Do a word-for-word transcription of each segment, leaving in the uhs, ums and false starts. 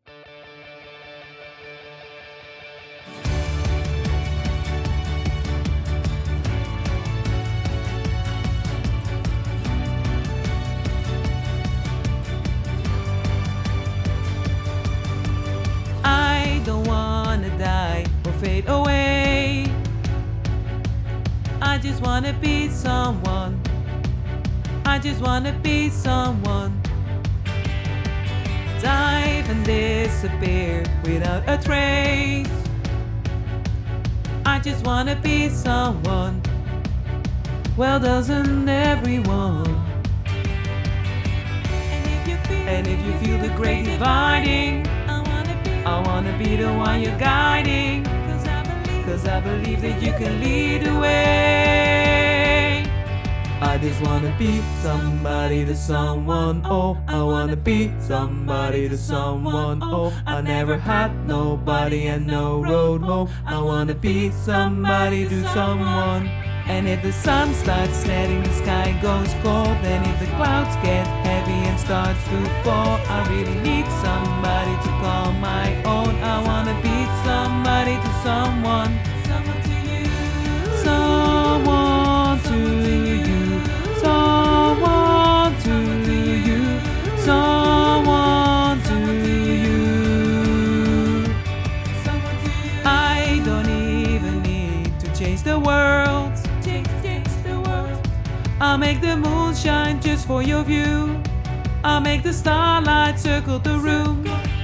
I don't wanna die or fade away. I just wanna be someone. I just wanna be someone. Dive and disappear without a trace. I just wanna be someone. Well, doesn't everyone? And if you feel, and if you feel the great dividing, I wanna be, I wanna be the one you're guiding. Cause I believe, Cause I believe that you can lead the way. I just wanna be somebody to someone. Oh, I wanna be somebody to someone. Oh, I never had nobody and no road home. I wanna be somebody to someone. And if the sun starts setting, the sky goes cold. And if the clouds get heavy and starts to fall, I really need somebody to call my own. I wanna be somebody to someone. Someone to you. Someone to you. Someone to you. Someone to you. I don't even need to change the world. I'll make the moon shine just for your view. I'll make the starlight circle the room.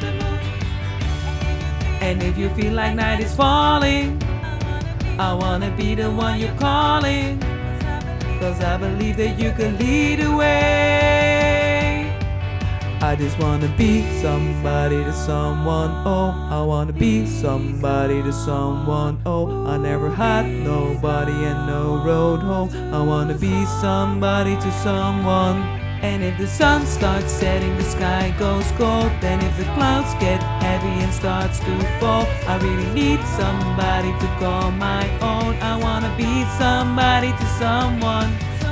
And if you feel like night is falling, I wanna be the one you're calling. Cause I believe that you can lead the way. I just wanna be somebody to someone. Oh, I wanna be somebody to someone. Oh, I never had nobody and no road home. I wanna be somebody to someone. And if the sun starts setting, the sky goes cold. Then if the clouds get heavy and starts to fall, I really need somebody to call my own. I wanna be somebody to someone.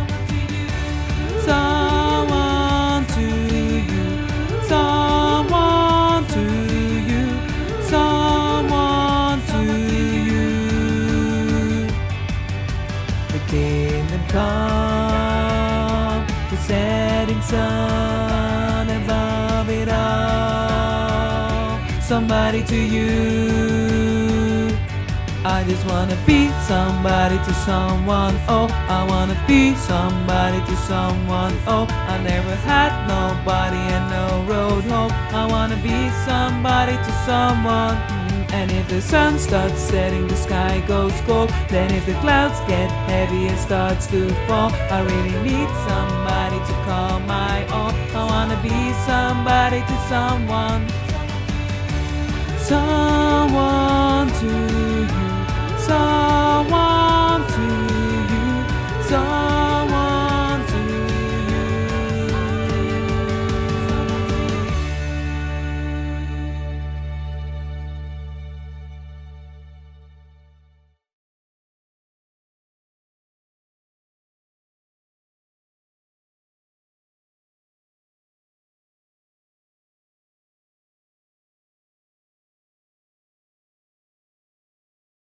Someone to you. Someone to you. Someone to you. The kingdom come, the setting sun above it all. Somebody to you. I just wanna be somebody to someone. Oh, I wanna be somebody to someone. Oh, I never had nobody and no road home. I wanna be somebody to someone. Mm, And if the sun starts setting, the sky goes cold. Then if the clouds get heavy and starts to fall, I really need somebody to call my own. I wanna be somebody to someone. Someone to